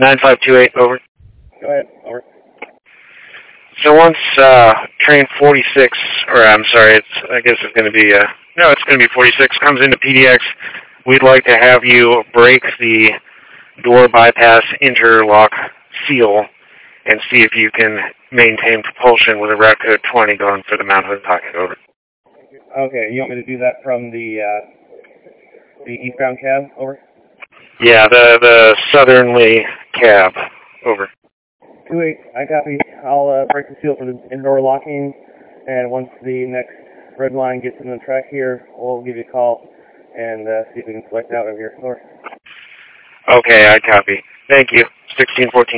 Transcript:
9528, over. Go ahead, over. So once train 46, or I'm sorry, I guess it's going to be, no, it's going to be 46, comes into PDX, we'd like to have you break the door bypass interlock seal and see if you can maintain propulsion with a route code 20 going for the Mount Hood pocket, over. Okay, you want me to do that from the eastbound cab, over? Yeah, the southerly cab, over. 2-8, I copy. I'll break the seal for the indoor locking, and once the next red line gets in the track here, we'll give you a call and see if we can select out of here. Over. Okay, I copy. Thank you. 1614.